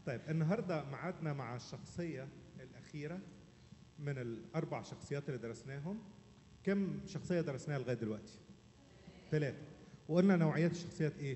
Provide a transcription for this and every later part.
طيب النهارده معادنا مع الشخصية الأخيرة من الأربع شخصيات اللي درسناهم. كم شخصية درسناها لغاية دلوقتي؟ 3. وقلنا نوعيات الشخصيات إيه؟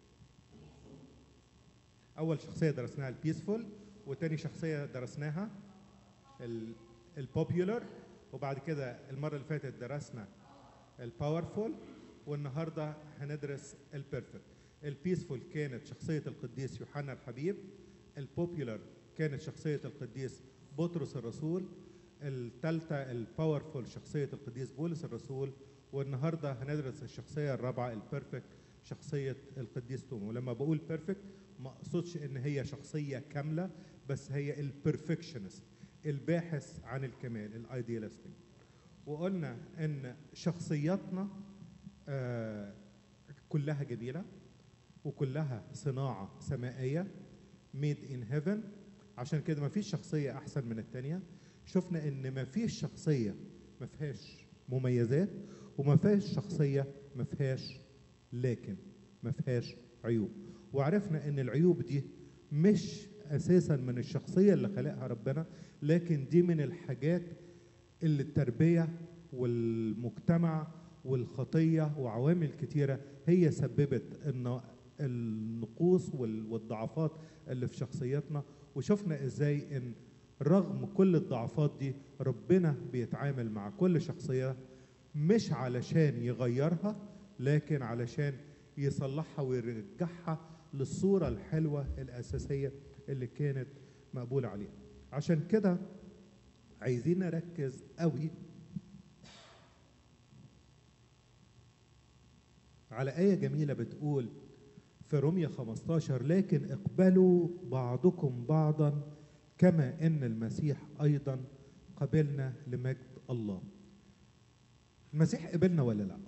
أول شخصية درسناها البيسفول، وتاني شخصية درسناها البوبيولر، وبعد كده المرة اللي فاتت درسنا الباورفول، والنهارده هندرس البيرفكت. البيسفول كانت شخصية القديس يوحنا الحبيب، البوبيولر كانت شخصية القديس بطرس الرسول، الثالثة الباورفول شخصية القديس بولس الرسول، والنهارده هندرس الشخصية الرابعة البيرفكت شخصية القديس توما. ولما بقول بيرفكت ما اقصدش ان هي شخصية كاملة، بس هي البرفكشنست، الباحث عن الكمال، الايديالستيك. وقلنا ان شخصياتنا كلها جميلة وكلها صناعة سمائية made in heaven، عشان كده ما فيش شخصية أحسن من التانية. شفنا إن ما فيش شخصية ما فيهاش مميزات، وما فيهاش شخصية ما فيهاش لكن ما فيهاش عيوب. وعرفنا إن العيوب دي مش أساسا من الشخصية اللي خلقها ربنا، لكن دي من الحاجات اللي التربية والمجتمع والخطية وعوامل كتيرة هي سببت إن النقوص والضعفات اللي في شخصياتنا. وشفنا ازاي ان رغم كل الضعفات دي ربنا بيتعامل مع كل شخصية مش علشان يغيرها، لكن علشان يصلحها ويرجعها للصورة الحلوة الأساسية اللي كانت مقبولة عليها. عشان كده عايزين نركز قوي على آية جميلة بتقول في رومية 15: لكن اقبلوا بعضكم بعضا كما ان المسيح ايضا قبلنا لمجد الله. المسيح قبلنا ولا لا؟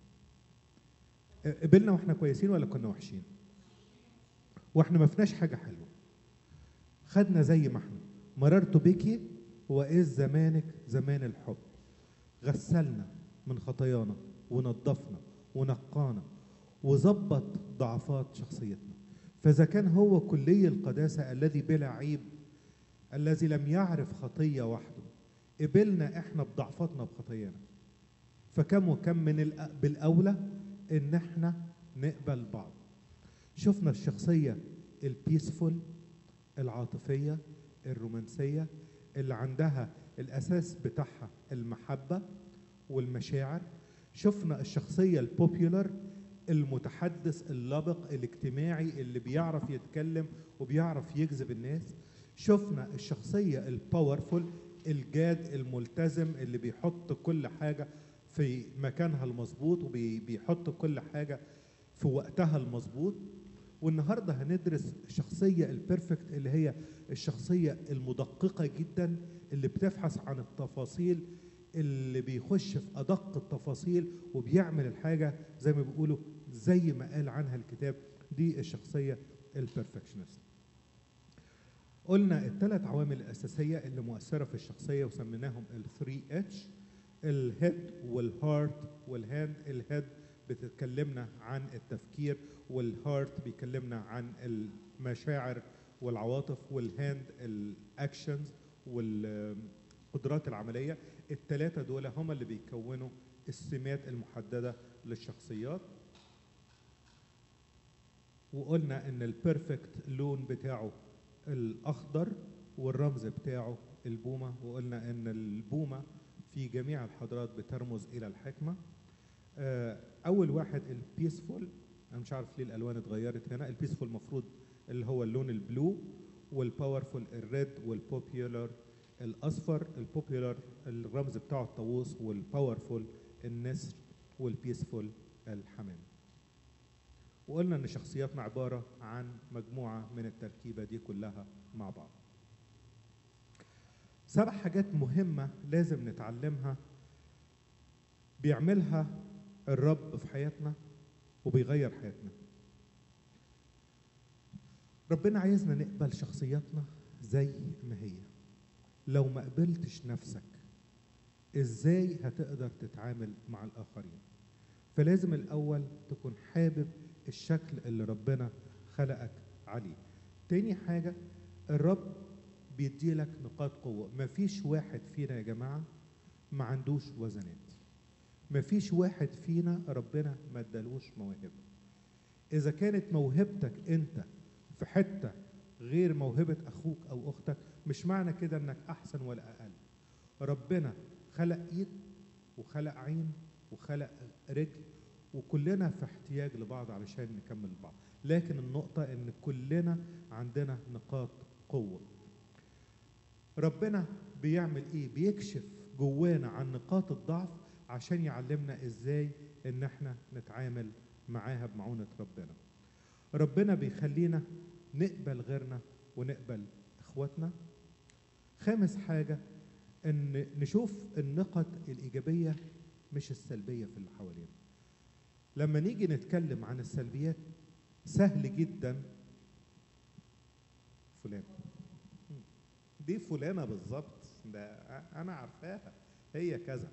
قبلنا واحنا كويسين ولا كنا وحشين؟ واحنا ما فيناش حاجه حلوه، خدنا زي ما احنا. مررت بك واذ زمانك زمان الحب، غسلنا من خطايانا ونظفنا ونقانا وظبط ضعفات شخصيتنا. فإذا كان هو كلي القداسة الذي بلا عيب الذي لم يعرف خطية وحده قبلنا احنا بضعفاتنا بخطايانا، فكم وكم من بالأولى ان احنا نقبل بعض. شفنا الشخصية البيسفول العاطفية الرومانسية اللي عندها الأساس بتاعها المحبة والمشاعر. شفنا الشخصية البوبيولر المتحدث اللبق الاجتماعي اللي بيعرف يتكلم وبيعرف يجذب الناس. شفنا الشخصية الباورفول الجاد الملتزم اللي بيحط كل حاجة في مكانها المظبوط وبيحط كل حاجة في وقتها المظبوط. والنهاردة هندرس الشخصية البيرفكت اللي هي الشخصية المدققة جدا اللي بتبحث عن التفاصيل، اللي بيخش في أدق التفاصيل وبيعمل الحاجة زي ما بيقولوا زي ما قال عنها الكتاب. دي الشخصية البرفكشنست. قلنا الثلاث عوامل الأساسية اللي مؤثرة في الشخصية وسميناهم ال3 H: الهيد والهارت والهاند. الهيد بتتكلمنا عن التفكير، والهارت بيكلمنا عن المشاعر والعواطف، والهاند الأكشنز والقدرات العملية. الثلاثة دول هم اللي بيكونوا السمات المحددة للشخصيات. وقلنا ان البيرفكت اللون بتاعه الاخضر والرمز بتاعه البومة، وقلنا ان البومة في جميع الحضارات بترمز الى الحكمة. اول واحد البيسفول، انا مش عارف ليه الالوان اتغيرت هنا. البيسفول المفروض اللي هو اللون البلو، والباورفول الريد، والبوبيولر الاصفر. البوبيولر الرمز بتاعه الطاووس، والباورفول النسر، والبيسفول الحمام. وقلنا ان شخصياتنا عبارة عن مجموعة من التركيبة دي كلها مع بعض. 7 حاجات مهمة لازم نتعلمها بيعملها الرب في حياتنا وبيغير حياتنا. ربنا عايزنا نقبل شخصياتنا زي ما هي. لو ما قبلتش نفسك ازاي هتقدر تتعامل مع الآخرين؟ فلازم الأول تكون حابب الشكل اللي ربنا خلقك عليه. تاني حاجة الرب بيدي لك نقاط قوة. مفيش واحد فينا يا جماعة ما عندوش وزنات. مفيش واحد فينا ربنا ما ادالوش موهبة. إذا كانت موهبتك أنت في حتة غير موهبة أخوك أو أختك، مش معنى كده إنك أحسن ولا أقل. ربنا خلق إيد وخلق عين وخلق رجل، وكلنا في احتياج لبعض علشان نكمل بعض، لكن النقطة إن كلنا عندنا نقاط قوة. ربنا بيعمل إيه؟ بيكشف جوانا عن نقاط الضعف عشان يعلمنا إزاي إن احنا نتعامل معاها بمعونة ربنا. ربنا بيخلينا نقبل غيرنا ونقبل إخواتنا. خامس حاجة إن نشوف النقط الإيجابية مش السلبية في اللي حوالينا. لما نيجي نتكلم عن السلبيات سهل جدا، فلان دي فلانة بالظبط، ده أنا عارفاها هي كذا.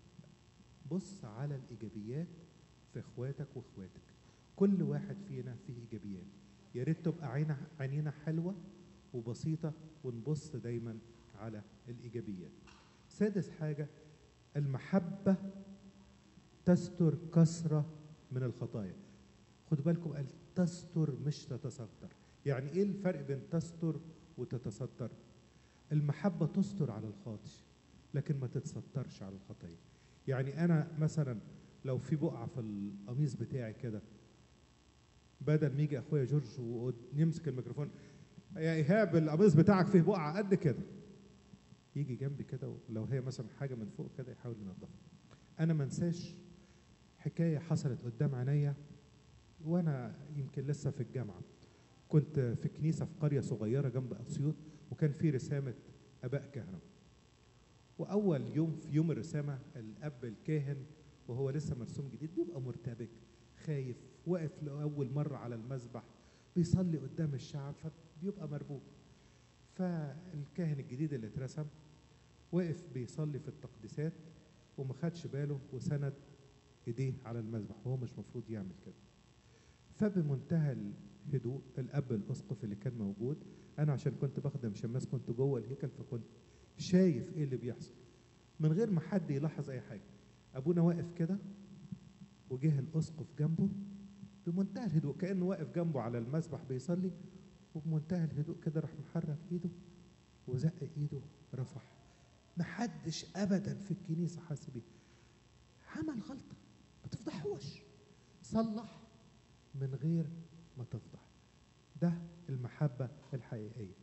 بص على الإيجابيات في إخواتك وإخواتك. كل واحد فينا فيه إيجابيات، يا ريت تبقى عينينا حلوة وبسيطة ونبص دايما على الإيجابيات. سادس حاجة، المحبة تستر كثرة من الخطايا. خدوا بالكم، قال تستر مش تتستر. يعني ايه الفرق بين تستر وتتستر؟ المحبة تستر على الخاطئ لكن ما تتسترش على الخطية. يعني انا مثلا لو في بقعة في القميص بتاعي كده، بدل ما يجي اخويا جورج ويمسك الميكروفون، يا ايهاب القميص بتاعك فيه بقعة قد كده، يجي جنبي كده ولو هي مثلا حاجة من فوق كده يحاول ينظفها. انا ما انساش حكاية حصلت قدام عينيا وانا يمكن لسه في الجامعة. كنت في كنيسة في قرية صغيرة جنب أسيوط، وكان في رسامة آباء كهنة. وأول يوم في يوم الرسامة الأب الكاهن وهو لسه مرسوم جديد بيبقى مرتبك خايف، واقف لأول مرة على المذبح بيصلي قدام الشعب فبيبقى مربوك. فالكاهن الجديد اللي اترسم واقف بيصلي في التقديسات وما خدش باله وسند ايديه على المذبح وهو مش مفروض يعمل كده. فبمنتهى الهدوء الاب الاسقف اللي كان موجود، انا عشان كنت بخدم شماس كنت جوه الهيكل فكنت شايف ايه اللي بيحصل من غير ما حد يلاحظ اي حاجه. ابونا واقف كده وجه الاسقف جنبه بمنتهى الهدوء كانه واقف جنبه على المذبح بيصلي، وبمنتهى الهدوء كده راح محرك ايده وزق ايده رفع. محدش ابدا في الكنيسه حاسس بيه. عمل غلطه ما تفضحوش، صلح من غير ما تفضح. ده المحبة الحقيقية.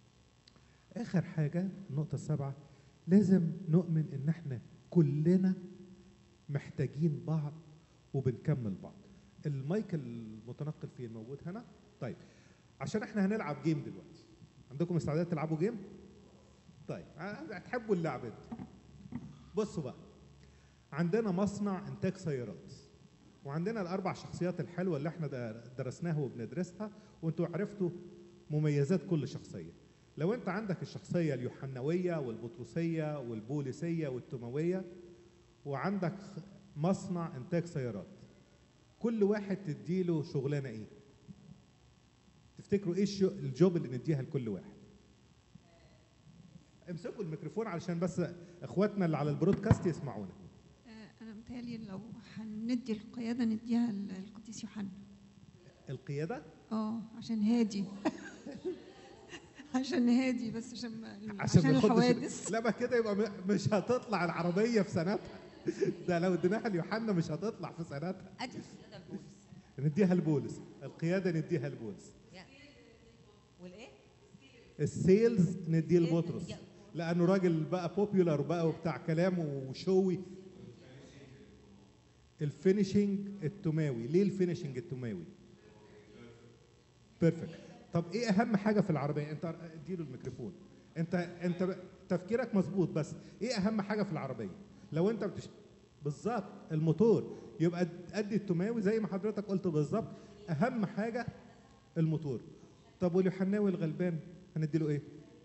آخر حاجة النقطة 7، لازم نؤمن إن احنا كلنا محتاجين بعض وبنكمل بعض. المايك المتنقل فيه موجود هنا. طيب عشان احنا هنلعب جيم دلوقتي، عندكم استعداد تلعبوا جيم؟ طيب هتحبوا اللعبة دي. بصوا بقى، عندنا مصنع إنتاج سيارات، وعندنا الأربع شخصيات الحلوة اللي احنا درسناها وبندرسها، وانتوا عرفتوا مميزات كل شخصية. لو انت عندك الشخصية اليوحنوية والبطرسية والبوليسية والتوموية، وعندك مصنع إنتاج سيارات، كل واحد تديله شغلانة ايه؟ تفتكروا ايه الجوب اللي نديها لكل واحد؟ امسكوا الميكروفون علشان بس اخواتنا اللي على البرودكاست يسمعونا. أنا متهيألي لو هندي القيادة نديها للقديس يوحنا. القيادة؟ عشان هادي. عشان هادي بس عشان الحوادث. لا ما كده يبقى مش هتطلع العربية في سنتها. ده لو اديناها ليوحنا مش هتطلع في سنتها. نديها البولس، القيادة نديها البولس. والايه؟ السيلز نديه لبطرس لأنه راجل بقى بوبيولار بقى وبتاع كلام وشوي. الفينيشنج التوماوي. ليه الفينيشنج التوماوي؟ بيرفكت. طب ايه اهم حاجه في العربيه؟ انت اديله الميكروفون. انت تفكيرك مظبوط، بس ايه اهم حاجه في العربيه؟ لو انت بالظبط الموتور، يبقى ادي التوماوي زي ما حضرتك قلت بالظبط. اهم حاجه الموتور. طب واليوحناوي الغلبان هندي له ايه؟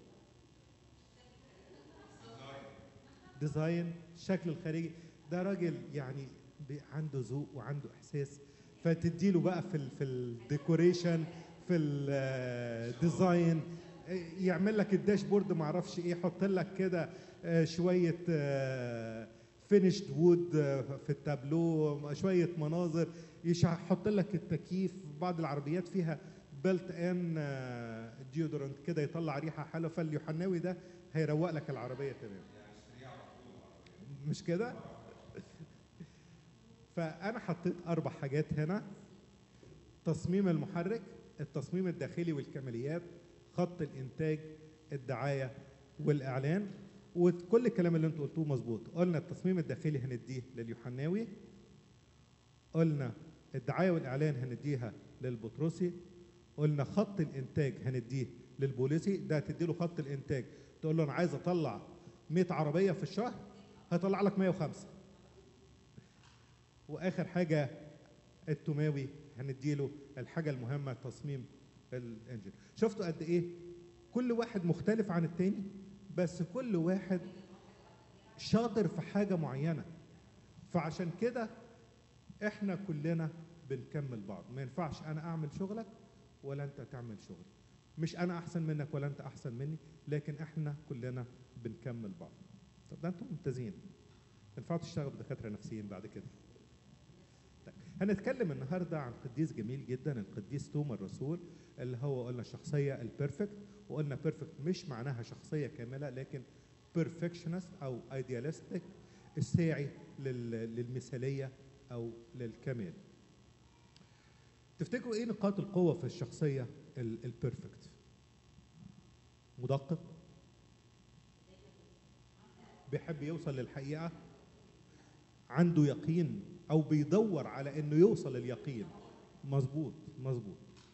ديزاين، الشكل الخارجي. ده راجل يعني عنده ذوق وعنده احساس، فتديله بقى في الديكوريشن، في الديزاين، يعمل لك الداشبورد ما اعرفش ايه، يحط لك كده شويه فينيشد وود في التابلو، شويه مناظر، يحط لك التكييف. بعض العربيات فيها بلت ان ديودرنت كده يطلع ريحه حلوه، فاليوحناوي ده هيروق لك العربيه تمام. مش كده؟ فانا حطيت 4 حاجات هنا: تصميم المحرك، التصميم الداخلي والكماليات، خط الانتاج، الدعايه والاعلان. وكل الكلام اللي انتوا قلتوه مظبوط. قلنا التصميم الداخلي هنديه لليوحناوي، قلنا الدعايه والاعلان هنديها للبطرسي، قلنا خط الانتاج هنديه للبوليسي. ده هتدي له خط الانتاج تقول له انا عايز اطلع 100 عربيه في الشهر، هيطلع لك 105. واخر حاجه التوماوي هنديله الحاجه المهمه، تصميم الانجن. شفتوا قد ايه كل واحد مختلف عن التاني، بس كل واحد شاطر في حاجه معينه. فعشان كده احنا كلنا بنكمل بعض. ما ينفعش انا اعمل شغلك ولا انت تعمل شغلي، مش انا احسن منك ولا انت احسن مني، لكن احنا كلنا بنكمل بعض. طب ده انتم ممتازين، ينفعوا تشتغلوا دكاتره نفسيين بعد كده. طيب هنتكلم النهارده عن قديس جميل جدا، القديس توما الرسول، اللي هو قلنا الشخصيه البيرفكت. وقلنا بيرفكت مش معناها شخصيه كامله، لكن بيرفكشنست او ايديالستيك، الساعي للمثاليه او للكمال. تفتكروا ايه نقاط القوه في الشخصيه البيرفكت؟ مدقق، بيحب يوصل للحقيقه، عنده يقين او بيدور على انه يوصل لليقين. مظبوط مظبوط.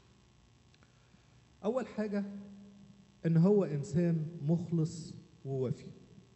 اول حاجه ان هو انسان مخلص ووفي.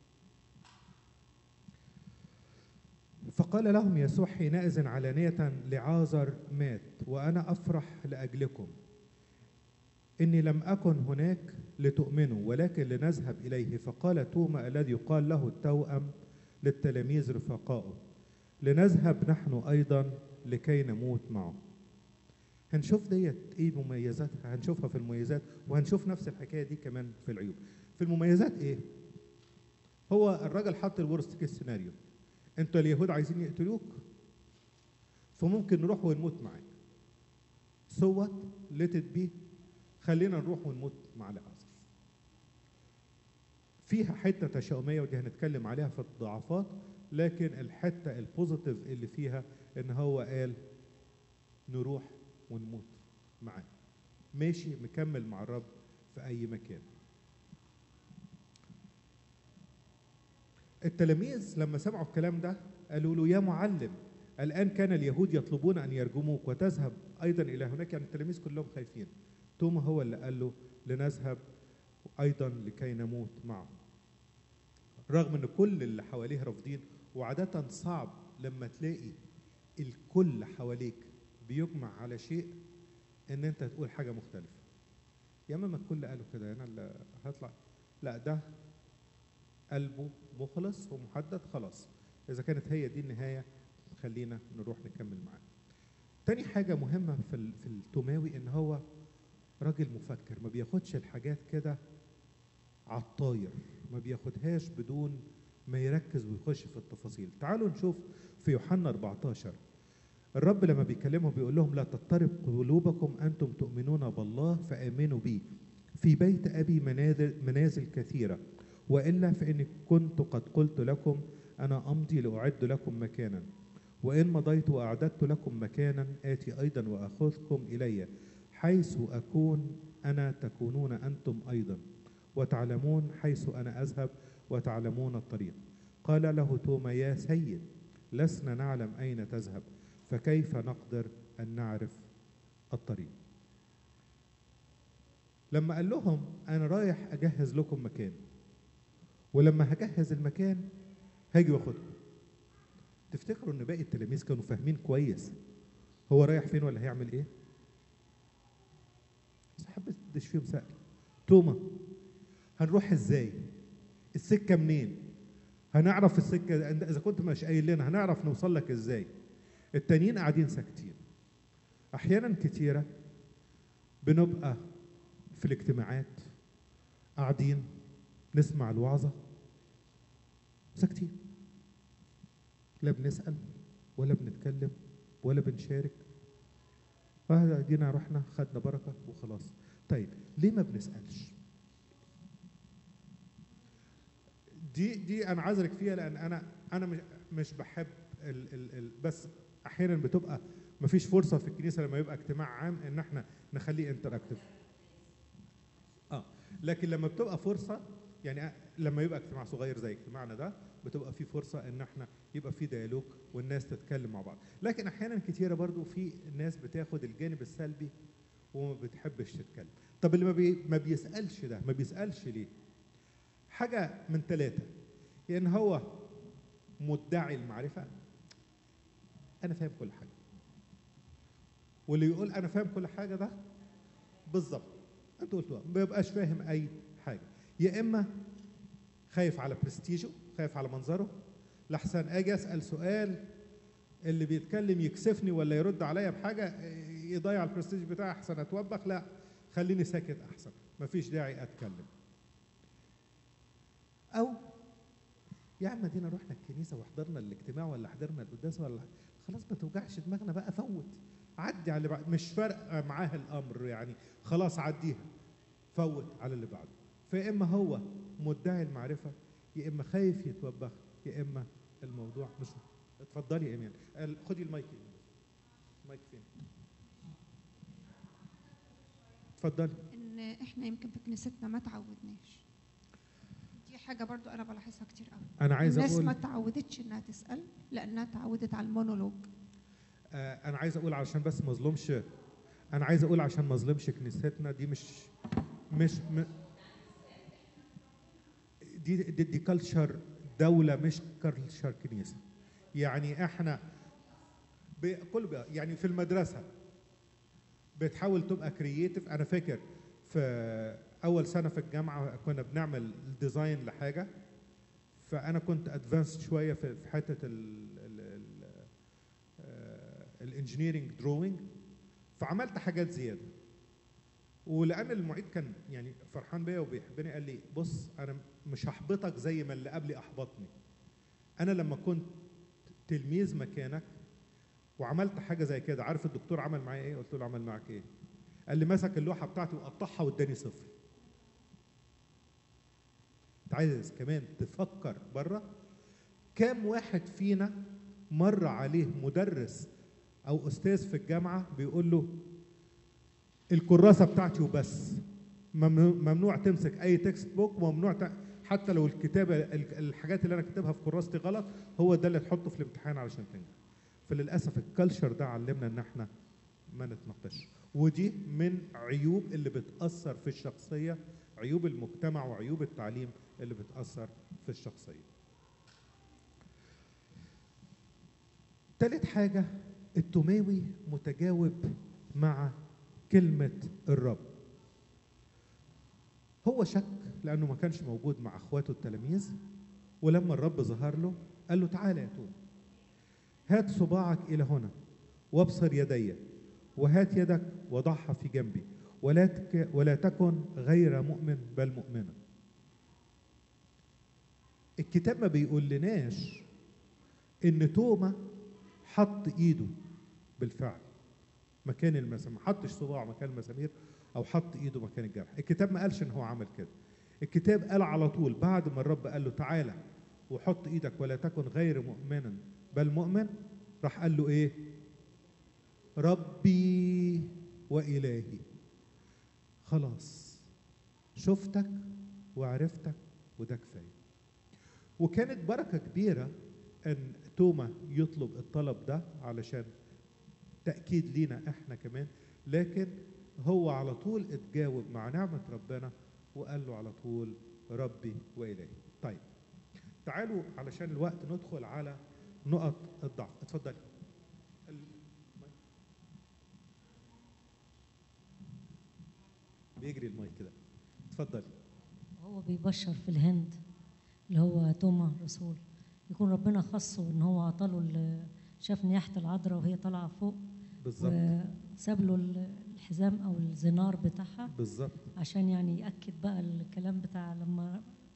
فقال لهم يسوع حينئذ علانية: لعازر مات وأنا أفرح لأجلكم، إني لم أكن هناك لتؤمنوا ولكن لنذهب إليه. فقال توما الذي يقال له التوأم للتلاميذ رفقائه: لنذهب نحن أيضا لكي نموت معه. هنشوف ديت ايه مميزاتها، هنشوفها في المميزات، وهنشوف نفس الحكايه دي كمان في العيوب. في المميزات ايه؟ هو الراجل حط الورست كيس سيناريو، انتوا اليهود عايزين يقتلوك، فممكن نروح ونموت معاك. سوت ليت بي، خلينا نروح ونموت مع العازر. فيها حته تشاؤميه ودي هنتكلم عليها في الضعفات، لكن الحته البوزيتيف اللي فيها ان هو قال نروح ونموت معاه، ماشي مكمل مع الرب في اي مكان. التلاميذ لما سمعوا الكلام ده قالوا له: يا معلم، الآن كان اليهود يطلبون أن يرجموك وتذهب أيضا إلى هناك. يعني التلاميذ كلهم خايفين. توما هو اللي قال له: لنذهب أيضا لكي نموت معه. رغم أن كل اللي حواليه رافضين، وعادة صعب لما تلاقي الكل حواليك بيجمع على شيء ان انت تقول حاجه مختلفه. يا اما الكل قالوا كده انا اللي هطلع، لا ده قلبه مخلص ومحدد، خلاص اذا كانت هي دي النهايه خلينا نروح نكمل معاه. تاني حاجه مهمه في التوماوي ان هو راجل مفكر، ما بياخدش الحاجات كده عالطاير، ما بياخدهاش بدون ما يركز ويخش في التفاصيل. تعالوا نشوف في يوحنا 14 الرب لما بيكلمهم بيقول لهم: لا تضطرب قلوبكم، أنتم تؤمنون بالله فآمنوا بي، في بيت أبي منازل كثيرة، وإلا فإني كنت قد قلت لكم أنا أمضي لأعد لكم مكانا، وإن مضيت وأعددت لكم مكانا آتي أيضا وأخذكم إلي، حيث أكون أنا تكونون أنتم أيضا، وتعلمون حيث أنا أذهب وتعلمون الطريق. قال له توما: يا سيد، لسنا نعلم أين تذهب، فكيف نقدر أن نعرف الطريق؟ لما قال لهم أنا رايح أجهز لكم مكان، ولما هجهز المكان هاجي واخدكم. تفتكروا ان باقي التلاميذ كانوا فاهمين كويس هو رايح فين ولا هيعمل ايه؟ بس محدش فيهم سأل. توما: هنروح ازاي؟ السكة منين؟ هنعرف السكة اذا كنت مش قايل لنا هنعرف نوصل لك ازاي؟ التانيين قاعدين ساكتين. احيانا كتيرة بنبقى في الاجتماعات قاعدين نسمع الوعظة ساكتين، لا بنسأل ولا بنتكلم ولا بنشارك، جينا رحنا خدنا بركة وخلاص. طيب ليه ما بنسألش؟ دي انا عذرك فيها، لان انا مش بحب بس احيانا بتبقى مفيش فرصه في الكنيسه لما يبقى اجتماع عام ان احنا نخليه انتراكتيف. لكن لما بتبقى فرصه، يعني لما يبقى اجتماع صغير زي اجتماعنا ده، بتبقى في فرصه ان احنا يبقى في ديالوج والناس تتكلم مع بعض. لكن احيانا كتيره برضو في ناس بتاخد الجانب السلبي وما بتحبش تتكلم. طب اللي ما بيسالش ده ما بيسالش ليه؟ حاجه من ثلاثه، لان هو مدعي المعرفه، انا فاهم كل حاجه، واللي يقول انا فاهم كل حاجه ده بالظبط انت قلت ما بيبقاش فاهم اي حاجه. يا اما خايف على برستيجه، خايف على منظره، لحسن اجي اسال سؤال اللي بيتكلم يكسفني ولا يرد عليا بحاجه يضيع البرستيج بتاعي، احسن اتوبخ، لا خليني ساكت احسن، مفيش داعي اتكلم. او يا عم دينا رحنا الكنيسه وحضرنا الاجتماع ولا حضرنا القداس ولا خلاص ما توجعش دماغنا بقى، فوت عدي على اللي بعد، مش فارقه معاه الامر يعني، خلاص عديها فوت على اللي بعده. فيا اما هو مدعي المعرفه، يا اما خايف يتوبخ، يا اما الموضوع مش. اتفضلي يا ايمان، خدي المايك. المايك فين؟ اتفضلي. ان احنا يمكن في كنيستنا ما تعودناش، دي حاجه برضو انا بلاحظها كتير قوي. انا عايز الناس اقول ما تعودتش انها تسال لانها تعودت على المونولوج. انا عايز اقول علشان بس ما اظلمش، انا عايز اقول عشان ما اظلمش كنيستنا دي، مش دي كلتشر دوله، مش كلتشر كنيسه. يعني احنا يعني في المدرسه بتحاول تبقى كرييتيف. انا فاكر في اول سنه في الجامعه كنا بنعمل ديزاين لحاجه، فانا كنت ادفانسد شويه في حته الانجينيرنج دروينج، فعملت حاجات زياده. ولان المعيد كان يعني فرحان بيا وبيحبني، قال لي بص انا مش هحبطك زي ما اللي قبلي احبطني، انا لما كنت تلميذ مكانك وعملت حاجه زي كده، عارف الدكتور عمل معايا ايه؟ قلت له عمل معاك ايه؟ قال لي مسك اللوحه بتاعتي وقطعها واداني صفر. انت عايز كمان تفكر بره؟ كام واحد فينا مر عليه مدرس او استاذ في الجامعه بيقول له الكراسه بتاعتي وبس، ممنوع تمسك اي تكست بوك، وممنوع حتى لو الكتابه الحاجات اللي انا كاتبها في كراستي غلط هو ده اللي تحطه في الامتحان علشان تنجح. فللاسف الكالتشر ده علمنا ان احنا ما نتناقش، ودي من عيوب اللي بتاثر في الشخصيه، عيوب المجتمع وعيوب التعليم اللي بتاثر في الشخصيه. ثالث حاجه، التوماوي متجاوب مع كلمه الرب. هو شك لانه ما كانش موجود مع اخواته التلاميذ، ولما الرب ظهر له قال له تعالى يا توما، هات صباعك الى هنا وابصر يدي، وهات يدك وضعها في جنبي، ولا تكن غير مؤمن بل مؤمنا. الكتاب ما بيقول لناش ان توما حط ايده بالفعل مكان المسامير، ما حطش صباعه مكان المسامير او حط ايده مكان الجرح. الكتاب ما قالش ان هو عمل كده. الكتاب قال على طول بعد ما الرب قال له تعالى وحط ايدك ولا تكن غير مؤمنا بل مؤمن، راح قال له ايه؟ ربي وإلهي. خلاص شفتك وعرفتك وده كفايه. وكانت بركه كبيره ان توما يطلب الطلب ده علشان تاكيد لينا احنا كمان، لكن هو على طول اتجاوب مع نعمه ربنا وقال له على طول ربي وإلهي. طيب تعالوا علشان الوقت ندخل على نقط الضعف. اتفضلي. بيجري المايك كده. اتفضلي. هو بيبشر في الهند اللي هو توما الرسول، يكون ربنا خصه ان هو عطاله، شاف نياحه العذراء وهي طالعه فوق بالظبط، وساب له الحزام او الزنار بتاعها بالظبط، عشان يعني ياكد بقى الكلام بتاع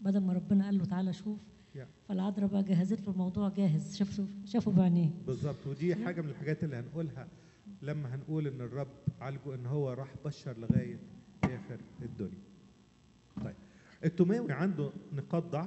بدل ما ربنا قال له تعالى شوف، Yeah. فالعذراء بقى جهزت له الموضوع جاهز، شافه بعينيه. بالظبط. ودي حاجه من الحاجات اللي هنقولها لما هنقول ان الرب عالجه، ان هو راح بشر لغايه اخر الدنيا. طيب التوماوي عنده نقاط ضعف،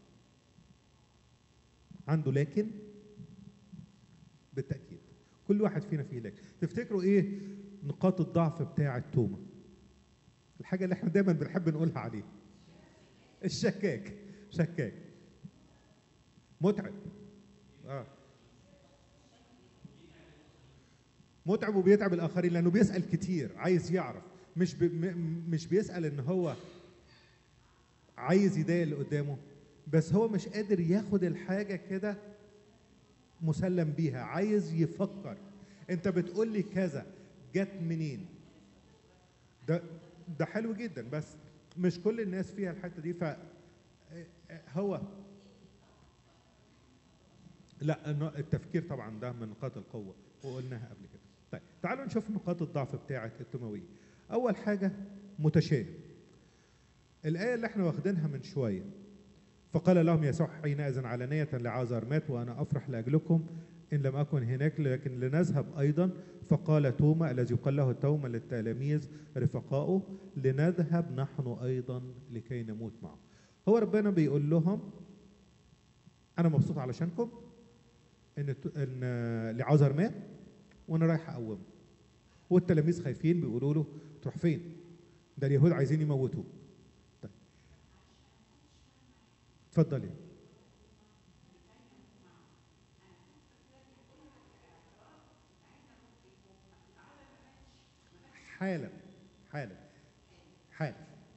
عنده لكن، بالتاكيد كل واحد فينا فيه لكن. تفتكروا ايه نقاط الضعف بتاع التومه؟ الحاجه اللي احنا دايما بنحب نقولها عليه، الشكاك. شكاك، متعب. متعب وبيتعب الاخرين لانه بيسال كتير، عايز يعرف، مش بيسال ان هو عايز يضايق اللي قدامه، بس هو مش قادر ياخد الحاجه كده مسلم بيها، عايز يفكر. انت بتقول لي كذا جت منين؟ ده حلو جدا، بس مش كل الناس فيها الحته دي. فهو لا، التفكير طبعا ده من نقاط القوه وقلناها قبل كده. طيب تعالوا نشوف نقاط الضعف بتاعه التوماويه. اول حاجه متشائم. الايه اللي احنا واخدينها من شويه، فقال لهم يسوع حينئذ علانية لعازر مات وأنا أفرح لأجلكم إن لم أكن هناك لكن لنذهب أيضا. فقال توما الذي يقال له التوما للتلاميذ رفقائه لنذهب نحن أيضا لكي نموت معه. هو ربنا بيقول لهم أنا مبسوط علشانكم إن لعازر مات وأنا رايح أقومه، والتلاميذ خايفين بيقولوا له تروح فين؟ ده اليهود عايزين يموتوه. طيب اتفضلي. حالا حالا حالا.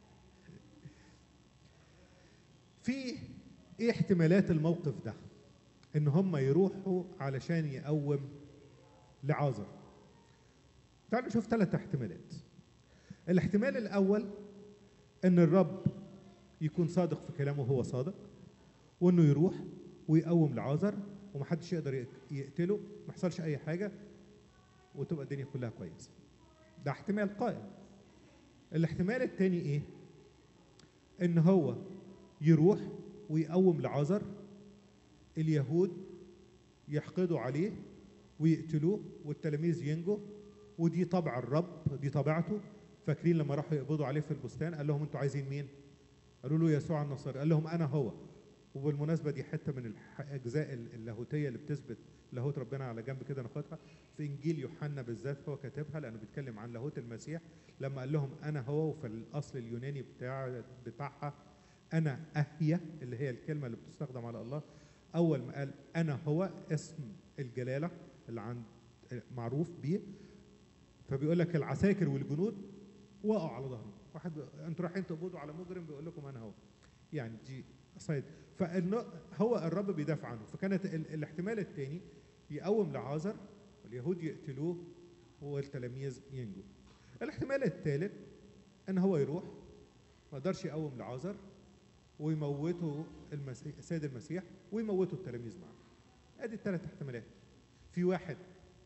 في ايه احتمالات الموقف ده؟ ان هم يروحوا علشان يقوم لعازر. تعالوا نشوف 3 احتمالات. الاحتمال الاول ان الرب يكون صادق في كلامه، هو صادق، وانه يروح ويقوم لعازر ومحدش يقدر يقتله، ما يحصلش اي حاجه وتبقى الدنيا كلها كويسه. ده احتمال قائم. الاحتمال الثاني ايه؟ ان هو يروح ويقوم لعازر، اليهود يحقدوا عليه ويقتلوه والتلاميذ ينجوا، ودي طبع الرب، دي طبيعته. فاكرين لما راحوا يقبضوا عليه في البستان قال لهم انتوا عايزين مين؟ قالوا له يسوع النصاري. قال لهم انا هو. وبالمناسبه دي حته من الاجزاء اللاهوتيه اللي بتثبت لاهوت ربنا على جنب كده ناخدها في انجيل يوحنا بالذات، هو كاتبها لانه بيتكلم عن لاهوت المسيح. لما قال لهم انا هو، وفي الاصل اليوناني بتاعها انا اهيا، اللي هي الكلمه اللي بتستخدم على الله. اول ما قال انا هو، اسم الجلاله اللي عند معروف بيه، فبيقول لك العساكر والجنود وقعوا على ظهرهم. واحد انتوا رايحين تقبضوا على مجرم بيقول لكم انا هو، يعني دي صيد. فانه هو الرب بيدافع عنه. فكانت الاحتمال الثاني يقوم لعازر واليهود يقتلوه والتلاميذ ينجوا. الاحتمال الثالث ان هو يروح ما قدرش يقوم لعازر ويموتوا السيد المسيح ويموتوا التلاميذ معه. ادي ال3 احتمالات. في واحد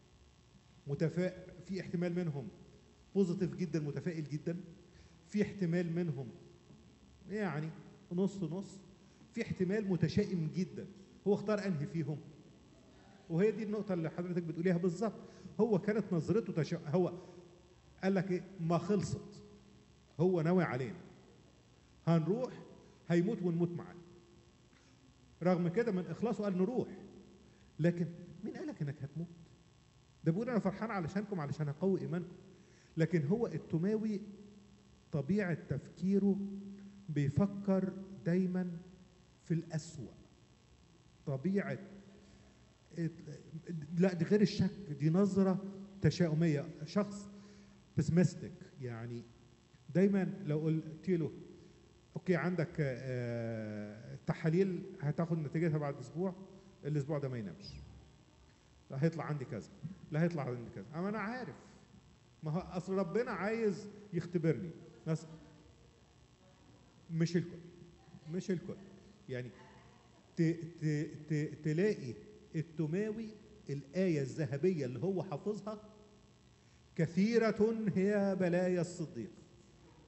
في احتمال منهم بوزيتيف جدا متفائل جدا، في احتمال منهم يعني نص نص، في احتمال متشائم جدا. هو اختار انهي فيهم؟ وهي دي النقطه اللي حضرتك بتقوليها بالظبط. هو كانت نظرته هو قال لك ايه؟ ما خلصت، هو ناوي علينا، هنروح هيموت ونموت معاه. رغم كده من اخلاصه قال نروح، لكن مين قالك انك هتموت؟ ده بيقول انا فرحان علشانكم علشان اقوي ايمانكم. لكن هو التوماوي طبيعه تفكيره بيفكر دايما في الأسوأ. طبيعه لا، دي غير الشك، دي نظره تشاؤميه، شخص بسمستك. يعني دايما لو قلت له اوكي عندك تحاليل هتاخد نتيجتها بعد اسبوع، الاسبوع ده ما ينامش، لا هيطلع عندي كذا، لا هيطلع عندي كذا. اما انا عارف، ما هو اصل ربنا عايز يختبرني. بس مش الكل يعني تلاقي التوماوي الآية الذهبية اللي هو حافظها: كثيرة هي بلايا الصديق.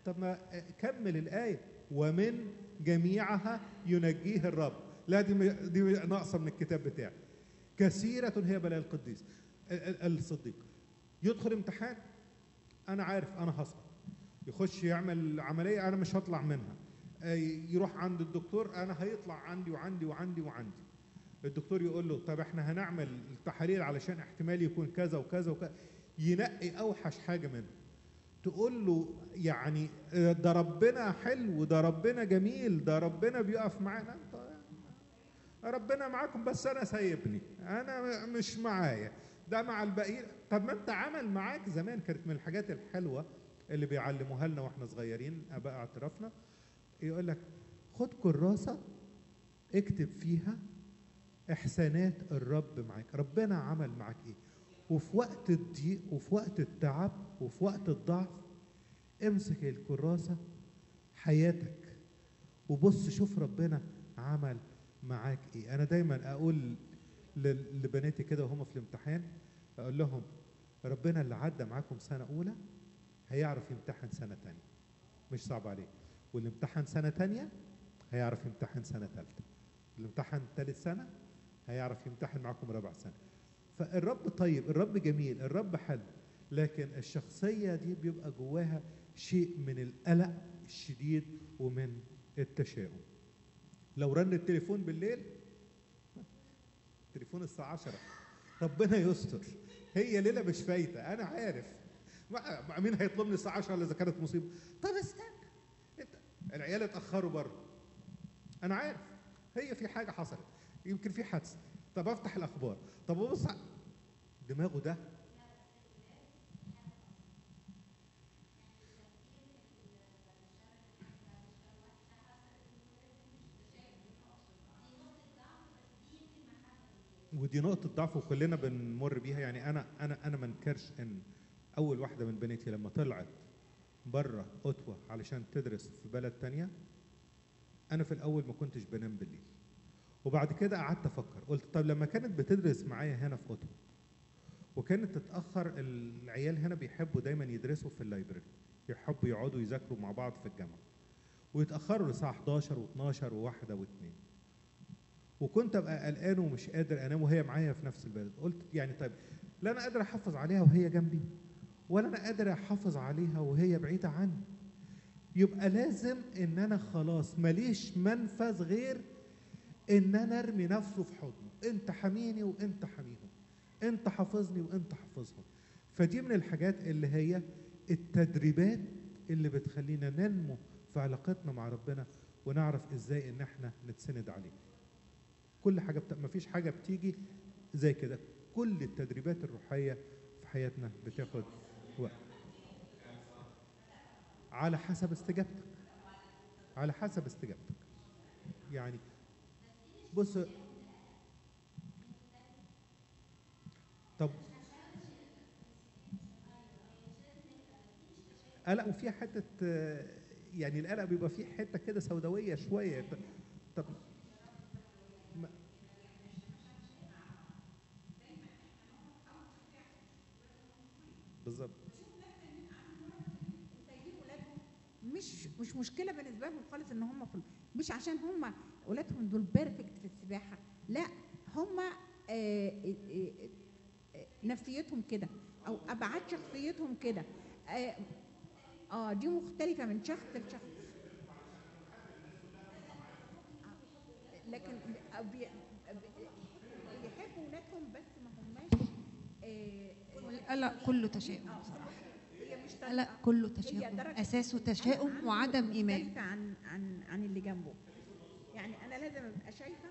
طب ما كمل الآية، ومن جميعها ينجيه الرب. لا دي ناقصة من الكتاب بتاعي. كثيرة هي بلاء القديس الصديق. يدخل امتحان، أنا عارف أنا هسقط. يخش يعمل عملية، أنا مش هطلع منها. يروح عند الدكتور، أنا هيطلع عندي وعندي وعندي وعندي. الدكتور يقول له طب احنا هنعمل التحاليل علشان احتمال يكون كذا وكذا وكذا، ينقي أوحش حاجة منه. تقول له يعني ده ربنا حلو، ده ربنا جميل، ده ربنا بيقف معانا. ربنا معاكم بس انا سايبني، انا مش معايا، ده مع الباقيين. طب ما انت عمل معاك زمان. كانت من الحاجات الحلوه اللي بيعلموها لنا واحنا صغيرين اباء اعترافنا، يقول لك خد كراسه اكتب فيها احسانات الرب معاك، ربنا عمل معاك ايه، وفي وقت الضيق وفي وقت التعب وفي وقت الضعف امسك الكراسه حياتك وبص شوف ربنا عمل معاك ايه. انا دايما اقول لبناتي كده وهم في الامتحان، اقول لهم ربنا اللي عدى معاكم سنه اولى هيعرف يمتحن سنه تانية، مش صعب عليه. واللي امتحن سنه تانية هيعرف يمتحن سنه ثالثه. اللي امتحن ثالث سنه هيعرف يمتحن معاكم رابع سنه. فالرب طيب، الرب جميل، الرب حلو، لكن الشخصيه دي بيبقى جواها شيء من القلق الشديد ومن التشاؤم. لو رن التليفون بالليل، تليفون الساعة 10، ربنا يستر، هي ليلة مش فايتة، أنا عارف. مين هيطلبني الساعة 10 إذا كانت مصيبة؟ طب استنى، العيال اتأخروا بره، أنا عارف هي في حاجة حصلت، يمكن في حادثة. طب أفتح الأخبار، طب أبص دماغه ده. ودي نقطة ضعف وكلنا بنمر بيها. يعني أنا ما انكرش إن أول واحدة من بناتي لما طلعت بره أوتوا علشان تدرس في بلد تانية، أنا في الأول ما كنتش بنام بالليل. وبعد كده قعدت أفكر، قلت طب لما كانت بتدرس معايا هنا في أوتوا وكانت تتأخر، العيال هنا بيحبوا دايما يدرسوا في اللايبرري، يحبوا يقعدوا يذاكروا مع بعض في الجامعة، ويتأخروا للساعة 11 و12 و1 و2، وكنت ابقى قلقان ومش قادر انام وهي معايا في نفس البلد. قلت يعني طيب لا انا قادر احافظ عليها وهي جنبي، ولا انا قادر احافظ عليها وهي بعيده عني. يبقى لازم ان انا خلاص ماليش منفذ غير ان انا ارمي نفسه في حضنه. انت حميني وانت حميهم، انت حافظني وانت حافظهم. فدي من الحاجات اللي هي التدريبات اللي بتخلينا ننمو في علاقتنا مع ربنا ونعرف ازاي ان احنا نتسند عليه. كل حاجة مفيش حاجة بتيجي زي كده. كل التدريبات الروحية في حياتنا بتاخد وقت على حسب استجابتك، على حسب استجابتك. يعني بص، طب قلق وفيها حتة، يعني القلق بيبقى فيه حتة كده سوداوية شوية. طب بالظبط. مش مشكله بالنسبه لهم خالص ان هم مش عشان هم اولادهم دول بيرفكت في السباحه، لا هم نفسيتهم كده او ابعاد شخصيتهم كده. دي مختلفه من شخص لشخص. لكن بيحبوا اولادهم بس ما هماش. والقلق كله تشاؤم بصراحه. القلق كله تشاؤم، اساسه تشاؤم وعدم ايمان. مختلفه عن اللي جنبه. يعني انا لازم ابقى شايفه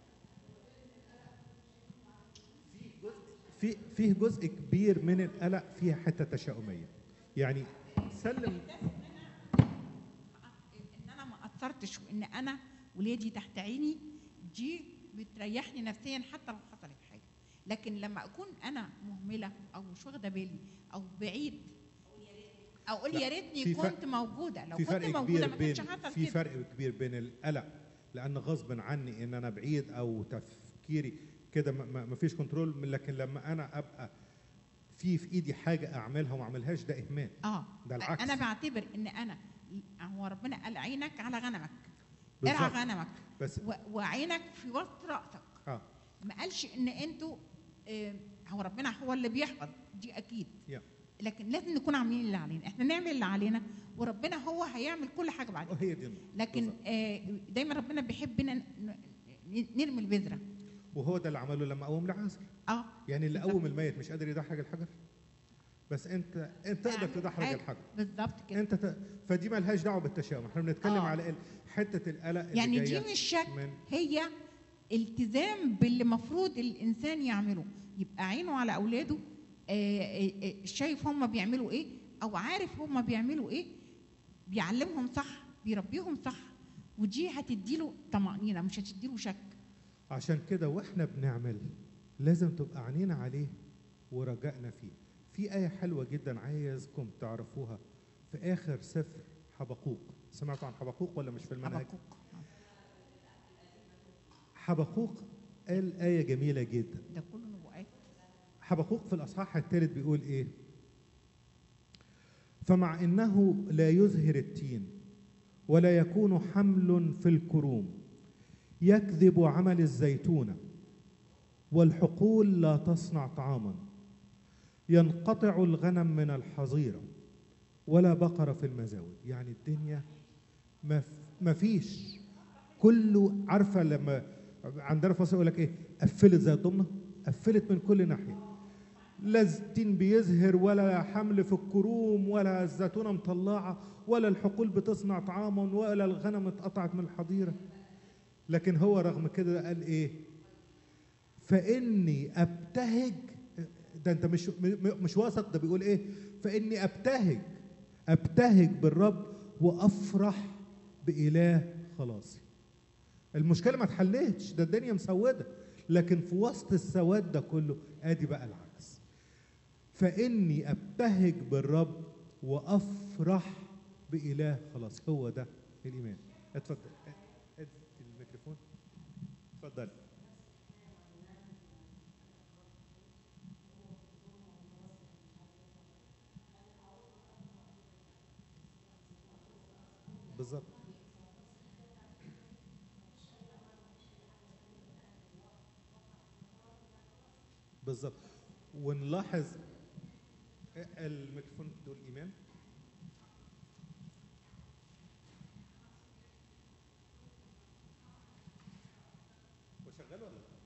فيه جزء كبير من القلق فيها حته تشاؤميه. يعني سلم ان انا ما اثرتش وان انا ولادي تحت عيني، دي بتريحني نفسيا حتى لو حصلت حاجه. لكن لما اكون انا مهمله او مش واخده بالي او بعيد، اقول يا ريتني كنت موجوده. لو كنت موجوده ما كانش حصل كده. في فرق كبير بين القلق لان غصب عني ان انا بعيد او تفكيري كده ما فيش كنترول، لكن لما انا ابقى في ايدي حاجه اعملها وما اعملهاش ده اهمال. ده العكس. انا بعتبر ان انا هو ربنا قال عينك على غنمك، بالظبط. ارعى غنمك، بس وعينك في وسط راسك. ما قالش ان انتوا هو ربنا هو اللي بيحفظ، دي اكيد، لكن لازم نكون عاملين اللي علينا، احنا نعمل اللي علينا وربنا هو هيعمل كل حاجه بعدين. هي دي لكن دايما ربنا بيحبنا نرمي البذره، وهو ده اللي عمله لما قوم لعازر. يعني اللي قوم الميت مش قادر يدحرج الحجر، بس انت تقدر تدحرج الحجر بالظبط كده. فدي مالهاش دعوه بالتشاؤم، احنا بنتكلم على حته القلق يعني دي مش شك، هي التزام باللي المفروض الانسان يعمله، يبقى عينه على اولاده، شايف هم بيعملوا ايه او عارف هم بيعملوا ايه، بيعلمهم صح، بيربيهم صح، ودي هتديله طمأنينة مش هتديله شك. عشان كده واحنا بنعمل لازم تبقى عينينا عليه ورجائنا فيه. في آية حلوة جدا عايزكم تعرفوها في آخر سفر حبقوق. سمعتوا عن حبقوق ولا مش في المنهج؟ حبقوق قال آية جميلة جدا. ده كله نبوءات. حبقوق في الأصحاح الثالث بيقول إيه؟ فمع إنه لا يزهر التين ولا يكون حمل في الكروم، يكذب عمل الزيتونة والحقول لا تصنع طعاما، ينقطع الغنم من الحظيرة ولا بقرة في المزاود. يعني الدنيا ما فيش، كله. عارفة لما عندنا فصل يقول لك ايه؟ قفلت زي الضمنة، قفلت من كل ناحية، لا التين بيزهر ولا حمل في الكروم ولا الزيتونة مطلعة ولا الحقول بتصنع طعاما ولا الغنم اتقطعت من الحظيرة. لكن هو رغم كده قال ايه؟ فإني أبتهج. ده انت مش واثق، ده بيقول ايه؟ فإني أبتهج بالرب وأفرح بإله خلاصي. المشكلة ما اتحلتش، ده الدنيا مسودة، لكن في وسط السواد ده كله ادي بقى العكس. فإني أبتهج بالرب وأفرح بإله خلاص. هو ده الإيمان. اتفضل الميكروفون، اتفضل. بالظبط بالظبط. ونلاحظ الميكروفون دول ايمان. وشغال ولا لا؟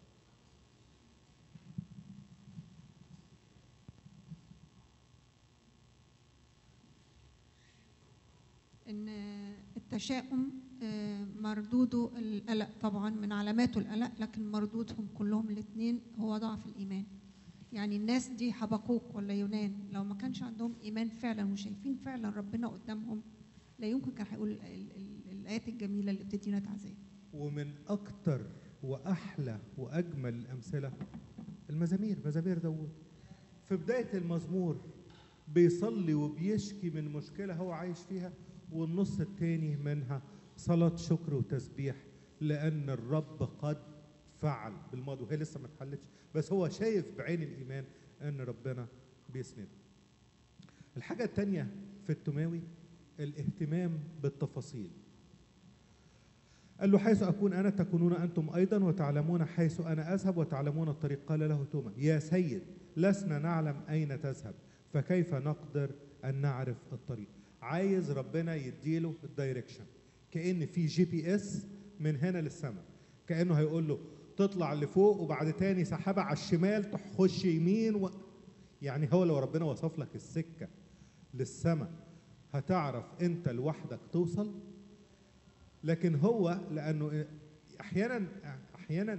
ان التشاؤم مردوده القلق، طبعا من علاماته القلق، لكن مردودهم كلهم الاثنين هو ضعف الايمان. يعني الناس دي حبقوق ولا يونان لو ما كانش عندهم ايمان فعلا وشايفين فعلا ربنا قدامهم، لا يمكن كان هيقول الايات الجميله اللي بتدينا تعزيه. ومن اكتر واحلى واجمل الامثله المزامير، مزامير داوود. في بدايه المزمور بيصلي وبيشكي من مشكله هو عايش فيها، والنص الثاني منها صلاه شكر وتسبيح لان الرب قد فعل بالماضي، وهي لسه ما اتحلتش، بس هو شايف بعين الايمان ان ربنا بيسنده. الحاجه الثانيه في التوماوي الاهتمام بالتفاصيل. قال له حيث أكون أنا تكونون أنتم أيضا، وتعلمون حيث أنا أذهب وتعلمون الطريق. قال له توما يا سيد لسنا نعلم أين تذهب، فكيف نقدر أن نعرف الطريق؟ عايز ربنا يديله الدايركشن، كأن في GPS من هنا للسماء، كأنه هيقول له تطلع لفوق وبعد تاني سحابة على الشمال تخش يمين يعني هو لو ربنا وصف لك السكة للسماء هتعرف أنت لوحدك توصل. لكن هو لأنه أحيانا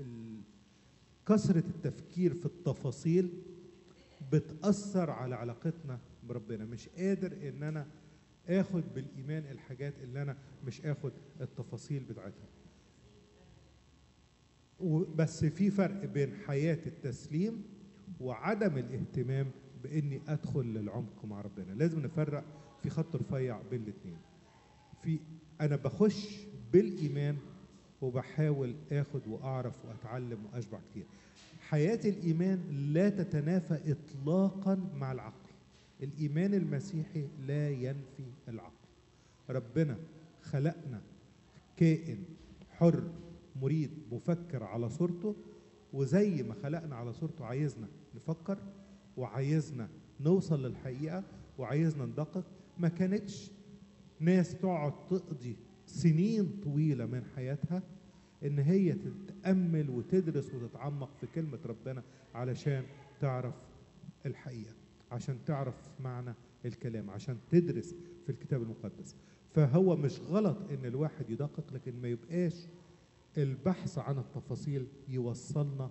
كثرة التفكير في التفاصيل بتأثر على علاقتنا بربنا. مش قادر إن أنا آخد بالإيمان الحاجات اللي أنا مش آخد التفاصيل بتاعتها. بس في فرق بين حياة التسليم وعدم الاهتمام بإني أدخل للعمق مع ربنا. لازم نفرق في خط رفيع بين الاثنين. أنا بخش بالإيمان وبحاول آخد وأعرف وأتعلم وأشبع كتير. حياة الإيمان لا تتنافى إطلاقا مع العقل. الإيمان المسيحي لا ينفي العقل، ربنا خلقنا كائن حر مريد مفكر على صورته، وزي ما خلقنا على صورته عايزنا نفكر وعايزنا نوصل للحقيقة وعايزنا ندقق. ما كانتش ناس تقعد تقضي سنين طويلة من حياتها ان هي تتأمل وتدرس وتتعمق في كلمة ربنا علشان تعرف الحقيقة، عشان تعرف معنى الكلام، عشان تدرس في الكتاب المقدس. فهو مش غلط ان الواحد يدقق، لكن ما يبقاش البحث عن التفاصيل يوصلنا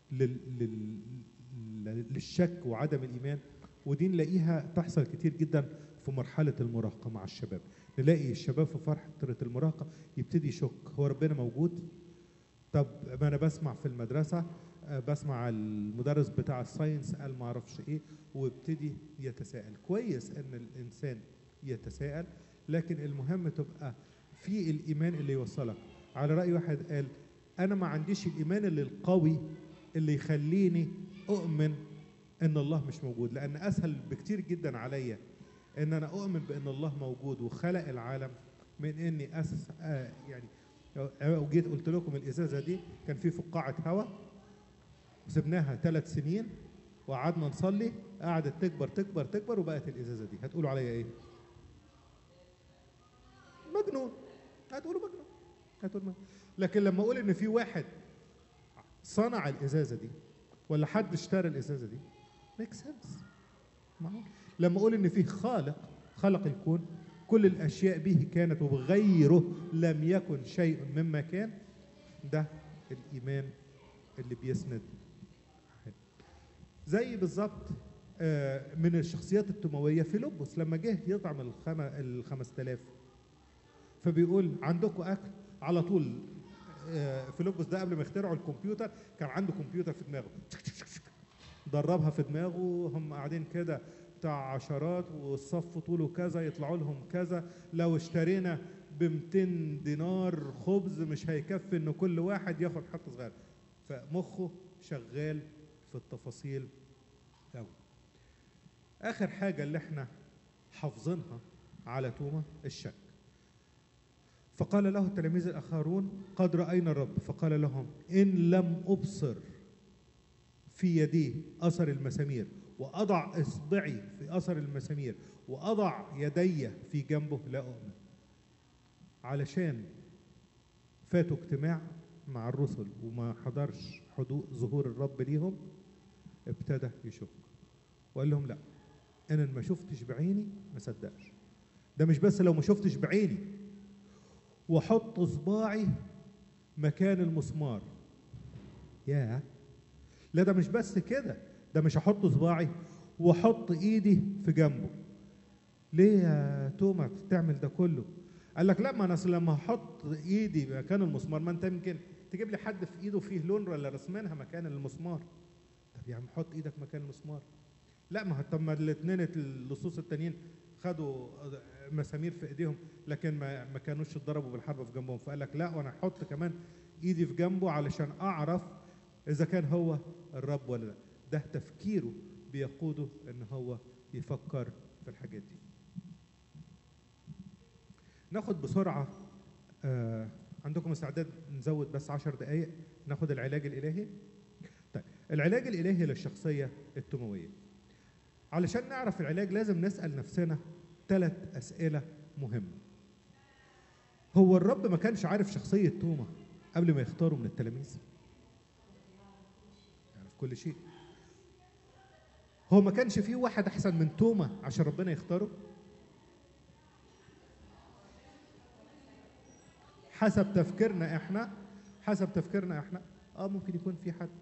للشك وعدم الإيمان. ودي نلاقيها تحصل كتير جدا في مرحلة المراهقة مع الشباب. نلاقي الشباب في فترة المراهقة يبتدي يشك، هو ربنا موجود؟ طب ما أنا بسمع في المدرسة، بسمع المدرس بتاع الساينس قال ما اعرفش ايه، ويبتدي يتساءل. كويس ان الانسان يتساءل، لكن المهم تبقى في الايمان اللي يوصلك. على رأي واحد قال انا ما عنديش الايمان اللي القوي اللي يخليني اؤمن ان الله مش موجود، لان اسهل بكتير جدا عليا ان انا اؤمن بان الله موجود وخلق العالم من اني اسس يعني وجيت قلت لكم الازازه دي كان في فقاعه هواء وسبناها 3 سنين وقعدنا نصلي، قعدت تكبر تكبر تكبر وبقت الازازه دي، هتقولوا عليا ايه؟ مجنون. هتقولوا مجنون، هتقولوا مجنون. لكن لما اقول ان في واحد صنع الازازه دي ولا حد اشترى الازازه دي ميك سنس. لما اقول ان في خالق خلق الكون، كل الاشياء به كانت وبغيره لم يكن شيء مما كان، ده الايمان اللي بيسند. زي بالظبط من الشخصيات التومويه فيلبس لما جه يطعم ال5000 فبيقول عندكم اكل على طول. فيلبس ده قبل ما يخترعوا الكمبيوتر كان عنده كمبيوتر في دماغه، دربها في دماغه. هم قاعدين كده بتاع عشرات والصف طوله كذا، يطلعوا لهم كذا، لو اشترينا ب200 دينار خبز مش هيكفي ان كل واحد ياخد حته صغيره. فمخه شغال في التفاصيل قوي. اخر حاجه اللي احنا حافظينها على توما الشك. فقال له التلاميذ الاخرون قد راينا الرب، فقال لهم ان لم ابصر في يديه اثر المسامير واضع اصبعي في اثر المسامير واضع يدي في جنبه لا اؤمن. علشان فاتوا اجتماع مع الرسل وما حضرش ظهور الرب ليهم، ابتدى يشك وقال لهم لا، انا ما شفتش بعيني ما صدقش. ده مش بس لو ما شفتش بعيني واحط صباعي مكان المسمار، ياه، لا ده مش بس كده، ده مش هحط صباعي واحط ايدي في جنبه. ليه يا توما تعمل ده كله؟ قال لك لا، ما انا لما احط ايدي مكان المسمار، ما انت يمكن تجيب لي حد في ايده فيه لون ولا رسمينها مكان المسمار. طب يا عم حط ايدك مكان المسمار. لا، ما طب ما الاثنين اللصوص التانيين خدوا مسامير في ايديهم لكن ما كانوش اتضربوا بالحربه في جنبهم. فقال لك لا، وانا احط كمان ايدي في جنبه علشان اعرف اذا كان هو الرب ولا لا. ده تفكيره بيقوده ان هو يفكر في الحاجات دي. ناخد بسرعه عندكم استعداد نزود بس 10 دقائق ناخد العلاج الالهي؟ طيب، العلاج الالهي للشخصيه التومويه. علشان نعرف العلاج لازم نسال نفسنا 3 اسئله مهمه. هو الرب ما كانش عارف شخصيه توما قبل ما يختاره من التلاميذ؟ يعرف كل شيء. هو ما كانش فيه واحد احسن من توما عشان ربنا يختاره؟ حسب تفكيرنا احنا ممكن يكون في حد.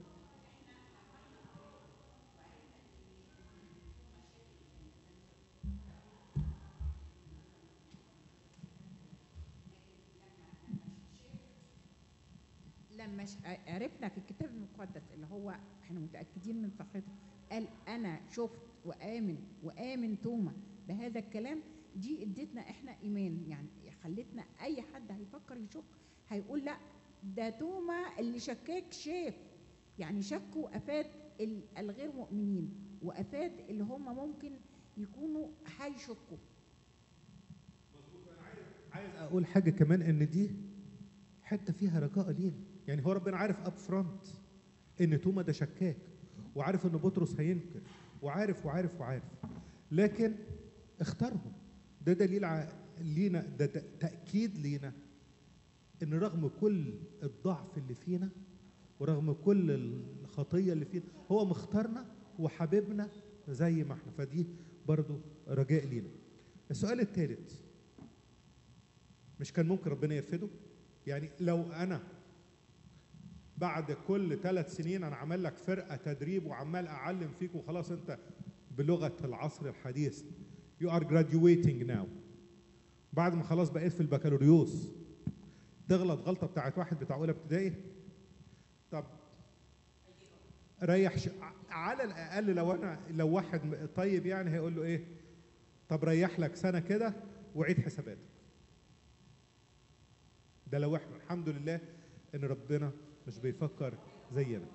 لما عرفنا في الكتاب المقدس اللي هو احنا متاكدين من صحته، قال انا شفت وامن توما بهذا الكلام، دي ادتنا احنا ايمان. يعني خلتنا اي حد هيفكر يشك هيقول لا، ده توما اللي شكاك شاف. يعني شكوا افاد الغير مؤمنين وافاد اللي هم ممكن يكونوا هيشكوا. مظبوط. انا عايز عايز اقول حاجه كمان، ان دي حته فيها رجاء لينا. يعني هو ربنا عارف اب فرونت ان توما ده شكاك، وعارف ان بطرس هينكر، وعارف وعارف وعارف، لكن اختارهم. ده دليل لينا، ده تاكيد لينا ان رغم كل الضعف اللي فينا ورغم كل الخطيه اللي فينا، هو مختارنا وحبيبنا زي ما احنا. فدي برضو رجاء لينا. السؤال الثالث، مش كان ممكن ربنا يرفضه؟ يعني لو انا بعد كل 3 سنين انا عمل لك فرقه تدريب وعمال اعلم فيك وخلاص، انت بلغه العصر الحديث you are graduating now، بعد ما خلاص بقيت في البكالوريوس تغلط غلطه بتاعت واحد بتاع اولى ابتدائي؟ طب ريح على الاقل لو واحد طيب يعني هيقول له ايه؟ طب ريح لك سنه كده وعيد حساباتك. ده لو احنا، الحمد لله ان ربنا مش بيفكر زينا.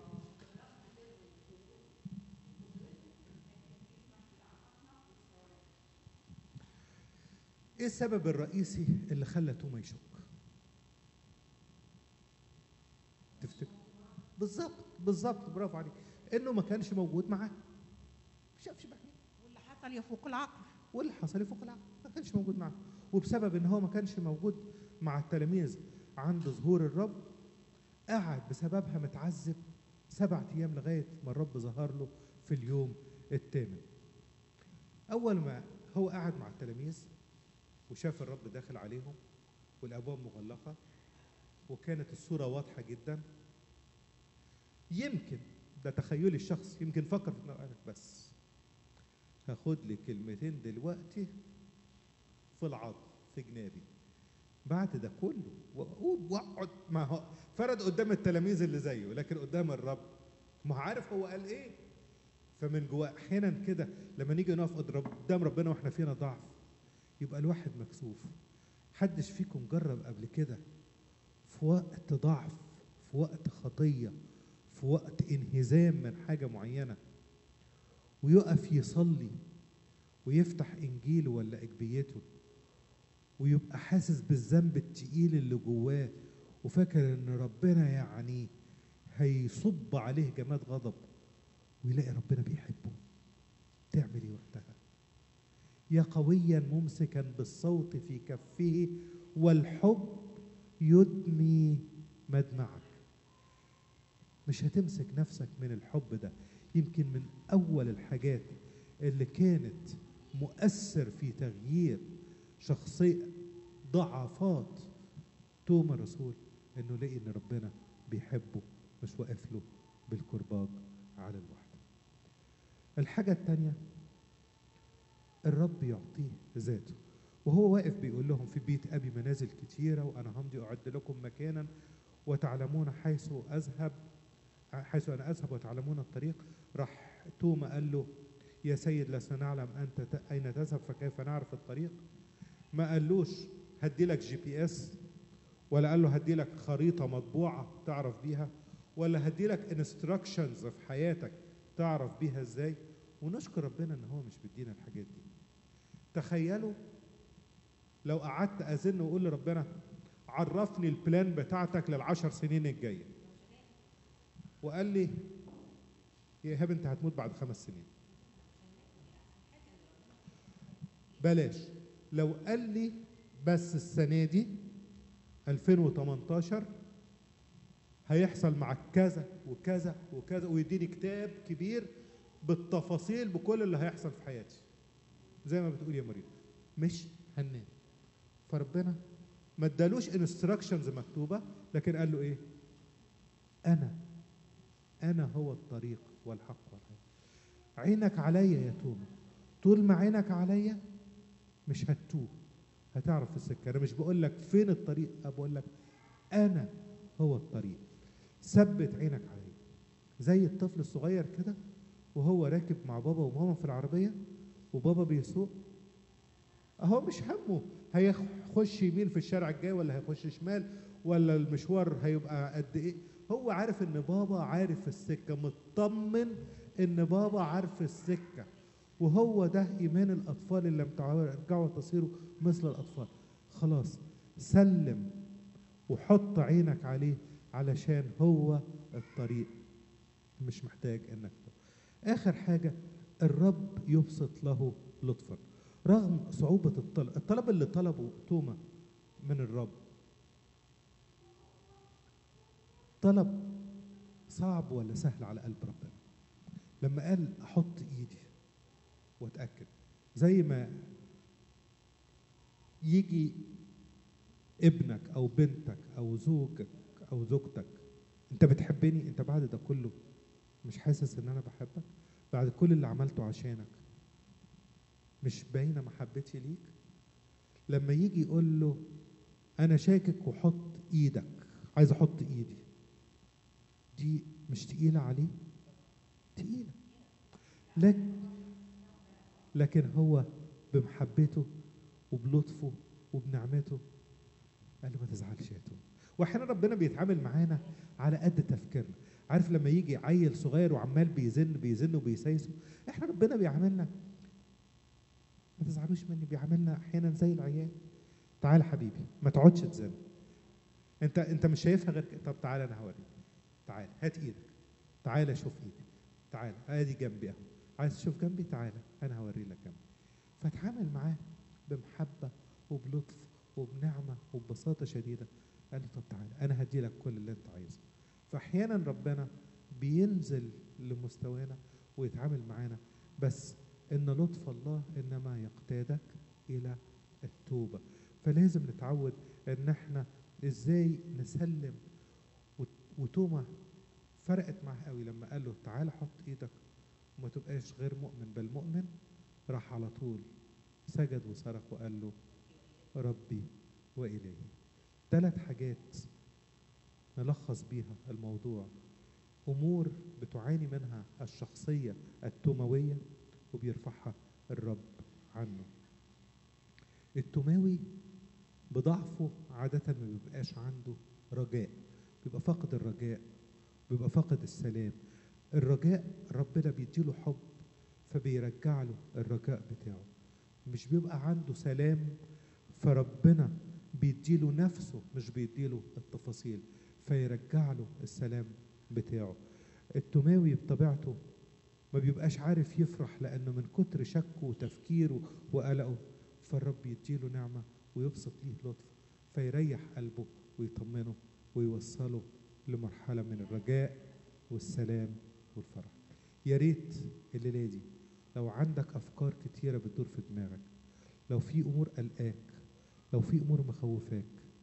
ايه السبب الرئيسي اللي خلى توما يشك؟ تفتكر؟ بالظبط برافو عليك، انه ما كانش موجود معاه، ما شافش بعينيه. واللي حصل يفوق العقل. ما كانش موجود معاه. وبسبب ان هو ما كانش موجود مع التلاميذ عند ظهور الرب، قعد بسببها متعذب 7 أيام لغايه ما الرب ظهر له في اليوم الثامن. اول ما هو قعد مع التلاميذ وشاف الرب داخل عليهم والابواب مغلقه وكانت الصوره واضحه جدا، يمكن ده تخيلي الشخص، يمكن فكر في دماغه بس هاخد لي كلمتين دلوقتي في العظم في جنابي بعد ده كله واقول واقعد. ما هو فرد قدام التلاميذ اللي زيه، لكن قدام الرب ما هو عارف هو قال ايه. فمن جواه احيانا كده لما نيجي نقف قدام ربنا واحنا فينا ضعف، يبقى الواحد مكسوف. حدش فيكم جرب قبل كده في وقت ضعف، في وقت خطيه، في وقت انهزام من حاجه معينه، ويقف يصلي ويفتح انجيله ولا اجبيته ويبقى حاسس بالذنب التقيل اللي جواه وفاكر ان ربنا يعني هيصب عليه جماد غضب، ويلاقي ربنا بيحبه؟ تعمل ايه وقتها؟ يا قويا ممسكا بالصوت في كفه والحب يدمي مدمعك. مش هتمسك نفسك من الحب ده. يمكن من اول الحاجات اللي كانت مؤثر في تغيير شخصية ضعفات توما الرسول انه لقي ان ربنا بيحبه، مش واقف له بالكرباج على الوحده. الحاجة الثانية، الرب يعطيه ذاته وهو واقف بيقول لهم في بيت ابي منازل كتيرة وانا همضي اعد لكم مكانا وتعلمون حيث انا اذهب وتعلمون الطريق. راح توما قال له يا سيد لسنا نعلم انت اين تذهب فكيف نعرف الطريق؟ ما قالوش هدي لك GPS، ولا قال له هدي لك خريطة مطبوعة تعرف بيها، ولا هدي لك انستراكشنز في حياتك تعرف بيها ازاي. ونشكر ربنا ان هو مش بيدينا الحاجات دي. تخيلوا لو قعدت أزن وأقول لربنا عرفني البلان بتاعتك لل10 سنين الجاية، وقال لي يا إيهاب أنت هتموت بعد 5 سنين. بلاش، لو قال لي بس السنة دي 2018 هيحصل معك كذا وكذا وكذا، ويديني كتاب كبير بالتفاصيل بكل اللي هيحصل في حياتي زي ما بتقول يا مريم، مش هننام. فربنا ما ادالوش انستراكشنز مكتوبه، لكن قال له ايه؟ انا هو الطريق والحق والحياه. عينك عليا يا توما، طول ما عينك عليا مش هتتوه، هتعرف السكه. انا مش بقول لك فين الطريق، بقول لك انا هو الطريق. ثبت عينك عليا زي الطفل الصغير كده وهو راكب مع بابا وماما في العربيه وبابا بيسوق، اهو مش همه هيخش يمين في الشارع الجاي ولا هيخش شمال ولا المشوار هيبقى قد ايه. هو عارف ان بابا عارف السكه، مطمن ان بابا عارف السكه. وهو ده ايمان الاطفال اللي لم ترجعوا تصيروا مثل الاطفال. خلاص سلم وحط عينك عليه، علشان هو الطريق، مش محتاج انك اخر حاجة الرب يبسط له لطفا. رغم صعوبة الطلب اللي طلبه توما من الرب، طلب صعب ولا سهل على قلب ربنا؟ لما قال احط ايدي واتاكد، زي ما يجي ابنك او بنتك او زوجك او زوجتك، انت بتحبني؟ انت بعد ده كله مش حاسس ان انا بحبك؟ بعد كل اللي عملته عشانك مش باينه محبتي ليك؟ لما يجي يقول له انا شاكك وحط ايدك، عايز احط ايدي، دي مش تقيله عليه؟ تقيله. لكن هو بمحبته وبلطفه وبنعمته قال له ما تزعلش يا توم. واحيانا ربنا بيتعامل معانا على قد تفكيرنا. عارف لما يجي عيل صغير وعمال بيزن وبيسايسه، احنا ربنا بيعاملنا، ما تزعلوش مني، بيعاملنا احيانا زي العيال. تعال حبيبي ما تقعدش تزن، انت مش شايفها غير كده. طب تعال انا هوريك، تعال هات ايدك، تعال شوف ايدي، تعال ادي جنبي اهو، عايز تشوف جنبي؟ تعال انا هوري لك جنبي. فتعامل معاه بمحبه وبلطف وبنعمه وببساطه شديده. قال له طب تعالى انا هدي لك كل اللي انت عايزه. فاحيانا ربنا بينزل لمستوانا ويتعامل معانا، بس ان لطف الله انما يقتادك الى التوبه. فلازم نتعود ان احنا ازاي نسلم. وتوما فرقت معاه قوي لما قال له تعالى حط ايدك وما تبقاش غير مؤمن بل مؤمن. راح على طول سجد وصرخ وقال له ربي وإلهي. 3 حاجات نلخص بيها الموضوع، أمور بتعاني منها الشخصية التوموية وبيرفعها الرب عنه. التوماوي بضعفه عادة ما بيبقاش عنده رجاء، بيبقى فاقد الرجاء، بيبقى فاقد السلام. الرجاء ربنا بيديله حب فبيرجع له الرجاء بتاعه. مش بيبقى عنده سلام فربنا بيديله نفسه، مش بيديله التفاصيل، فيرجع له السلام بتاعه. التوماوي بطبيعته ما بيبقاش عارف يفرح لأنه من كتر شكه وتفكيره وقلقه، فالرب يديله نعمة ويبسط ليه لطف فيريح قلبه ويطمنه ويوصله لمرحلة من الرجاء والسلام والفرح. يا ريت الليلة دي لو عندك أفكار كتيرة بتدور في دماغك، لو في أمور قلقاك، لو في أمور مخوفاك،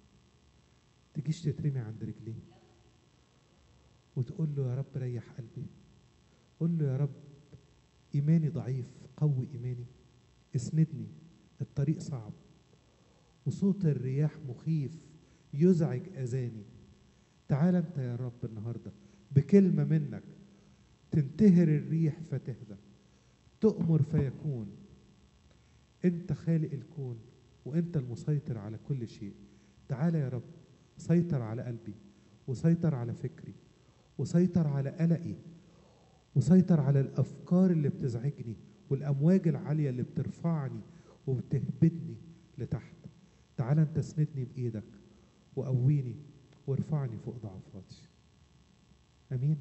تجيش تترمي عند رجليه وتقول له يا رب ريح قلبي. قول له يا رب إيماني ضعيف، قوي إيماني، اسندني، الطريق صعب وصوت الرياح مخيف يزعج أذاني. تعال أنت يا رب النهاردة بكلمة منك تنتهر الريح فتهدى، تؤمر فيكون. أنت خالق الكون وأنت المسيطر على كل شيء. تعال يا رب سيطر على قلبي وسيطر على فكري وسيطر على قلقي وسيطر على الأفكار اللي بتزعجني والأمواج العالية اللي بترفعني وبتهبدني لتحت. تعال أنت اسندني بإيدك وقويني وارفعني فوق ضعفاتي. أمين.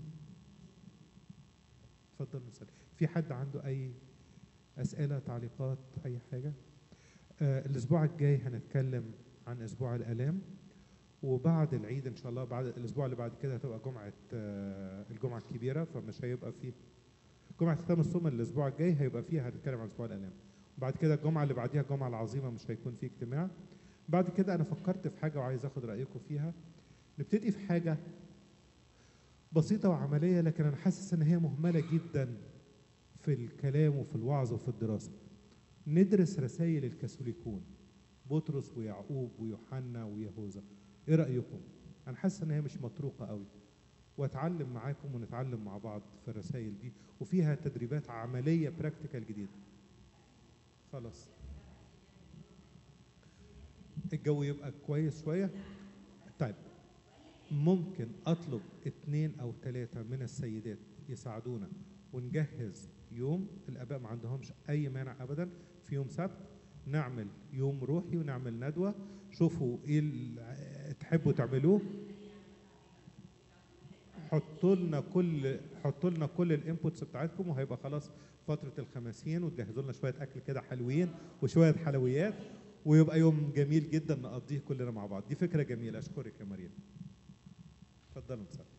اتفضل نصلي. في حد عنده أي أسئلة، تعليقات، أي حاجة؟ الأسبوع الجاي هنتكلم عن أسبوع الآلام، وبعد العيد إن شاء الله، بعد الأسبوع اللي بعد كده هتبقى جمعة الجمعة الكبيرة، فمش هيبقى فيه جمعة ختام الصوم. الأسبوع الجاي هيبقى فيها هنتكلم عن أسبوع الآلام. بعد كده الجمعة اللي بعديها الجمعة العظيمة مش هيكون فيه اجتماع. بعد كده أنا فكرت في حاجة وعايز أخد رأيكم فيها. نبتدي في حاجة بسيطة وعملية، لكن أنا حاسس إن هي مهملة جدا في الكلام وفي الوعظ وفي الدراسة. ندرس رسائل الكاثوليكون، بطرس ويعقوب ويوحنا ويهوذا. إيه رأيكم؟ أنا حاسس إن هي مش مطروقة قوي، وأتعلم معاكم ونتعلم مع بعض في الرسائل دي، وفيها تدريبات عملية براكتيكال جديدة. خلاص الجو يبقى كويس شوية. طيب ممكن أطلب 2 أو 3 من السيدات يساعدونا ونجهز يوم. الآباء ما عندهمش أي مانع أبدا في يوم سبت نعمل يوم روحي ونعمل ندوه. شوفوا ايه تحبوا تعملوه. حطوا لنا كل الانبوتس بتاعتكم، وهيبقى خلاص فتره الخمسين، وتجهزوا لنا شويه اكل كده حلوين وشويه حلويات، ويبقى يوم جميل جدا نقضيه كلنا مع بعض. دي فكره جميله. اشكرك يا مريم. اتفضلوا نصلي.